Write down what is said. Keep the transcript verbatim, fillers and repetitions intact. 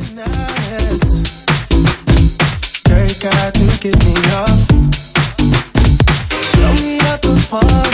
Girl, you got to get me off. Show me how to fall.